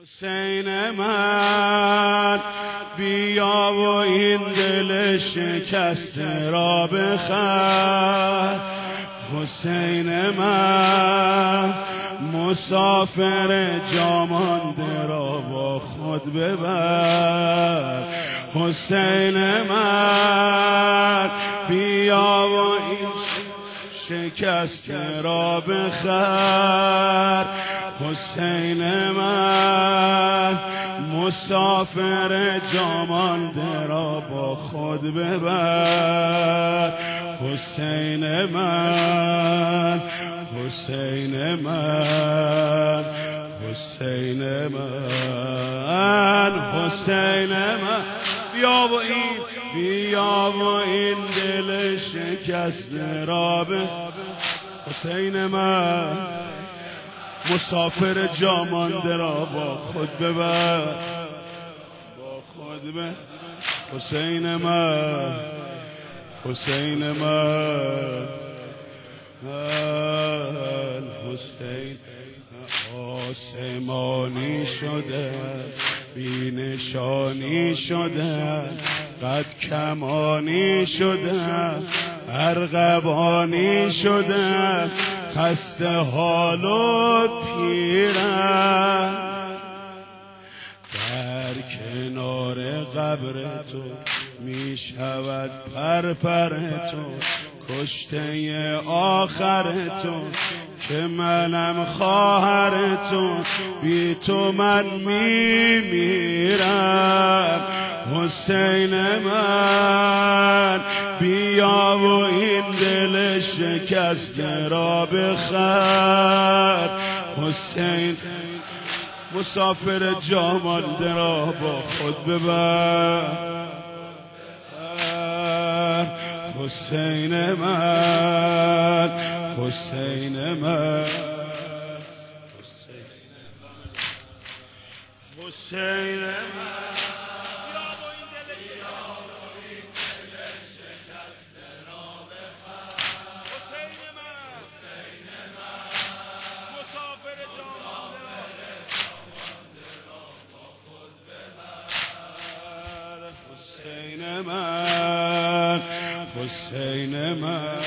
حسین من بیا و این دل شکسته را بخر. حسین من مسافر جا مانده را با خود ببر. حسین من بیا و این شکسته را بخر. حسین من مسافر جا مانده را با خود ببر. حسین من حسین من حسین من حسین من بیا و این دل شکسته را به. حسین من مسافر جا مانده را با خود ببر، با خود ببر. حسین من حسین من حسین آسمانی شده، بی نشانی شده، قد کمانی شده، ارغوانی شده، خسته حال و پیرم. در کنار قبر تو می شود پر تو، کشته آخر تو که منم خواهر تو، بی تو من می میرم. حسین من بیا و این دل شکسته را بخر. حسین مسافر جا مانده را با خود ببر. حسین من حسین من حسین من حسین من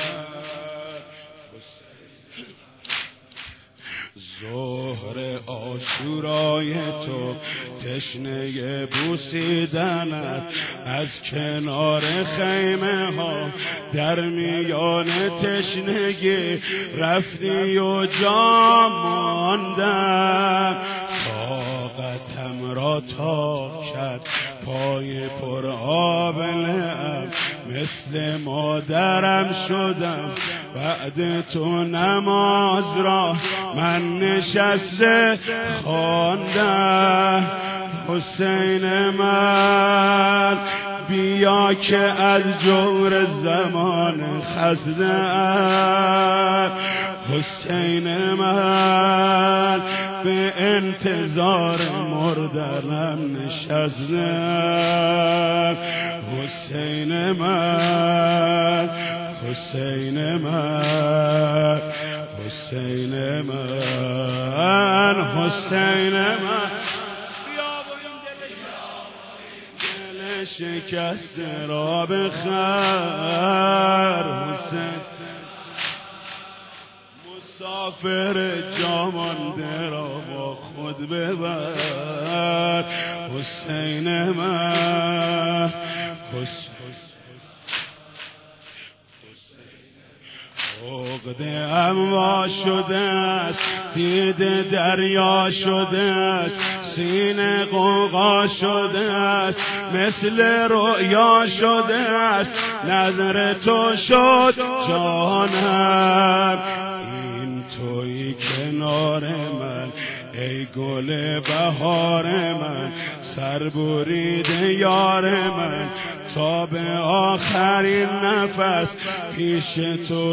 ظهر عاشورای تو تشنه بوسیدنت، از کنار خیمه ها در میان تشنگی رفتی و جا ماندم. طاقتم را تاق کرد پای پر آب لعب، مثل مادرم شدم بعد تو نماز را من نشسته خواندم. حسین من بیا که از جور زمان خسته‌ام. حسین من به انتظار مردنم نشستم. حسین من حسین من حسین من حسین من دل شکسته را بخر. حسین مسافر جا مانده را با خود ببر. حسین من عقده اموا شده است، دیده دریا شده است، سینه غوغا شده است، مثل رؤیا شده است، نظر تو شد جانم. این تویی کنار من ای گل بهار من، سربریده یار من، تا به آخرین نفس پیش تو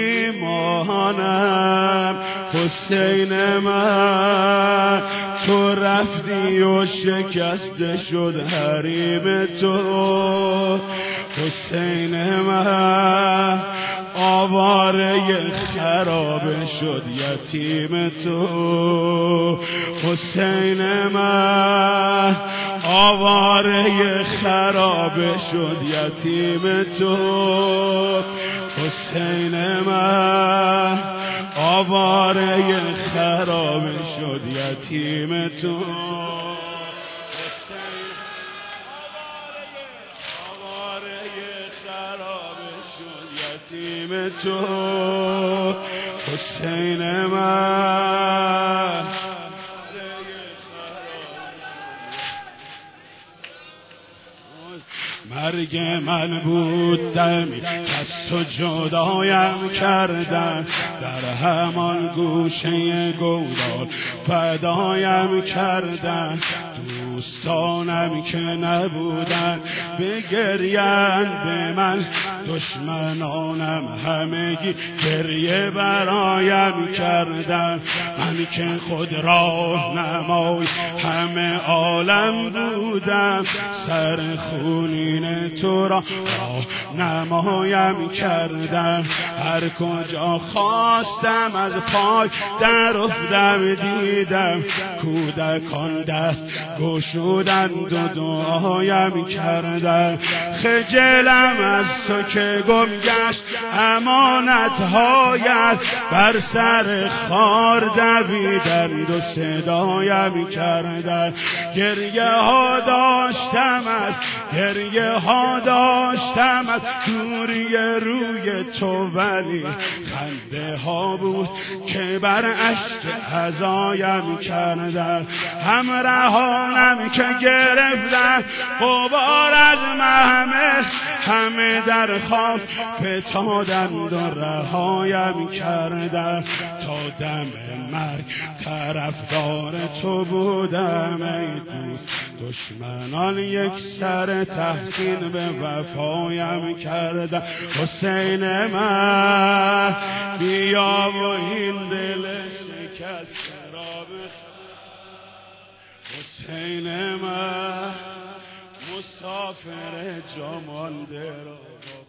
میمانم. حسین من تو رفتی و شکسته شد حریم تو. حسین من آواره خرابه شد یتیم تو. حسین من آواره خرابه شد یتیم تو. حسین من آواره خرابه شد یتیم تو. یتیم تو. حسین من مرگ من بود دمی کس تو جدایم کردن، در همان گوشه گودال فدایم کردن. دوستانم که نبودن بگریند به من، دشمنانم همگی گریه برایم کردن. من که خود راه نمای همه عالم بودم، سر خونین تو را نمایم کردن. هر کجا خواستم از پای در افتم دیدم، کودکان دست گشودند و دعایم کردن. خجلم از تو که گم گشت امانت‌هایت، بر سر خار دویدند و صدایم کردن. گریه ها داشتم از دوری روی تو، ولی خنده ها بود که بر اشک عزایم کردن. همراهانم که گرفتن غبار از محمل، همه در خواب فتادند و رهایم کردن. تا دم مرگ طرفدار تو بودم ای دوست، دشمنان یک سر تحسین به وفایم کردن. حسین من بیا و این دل شکسته را بخواه. حسین من مسافر جا مانده را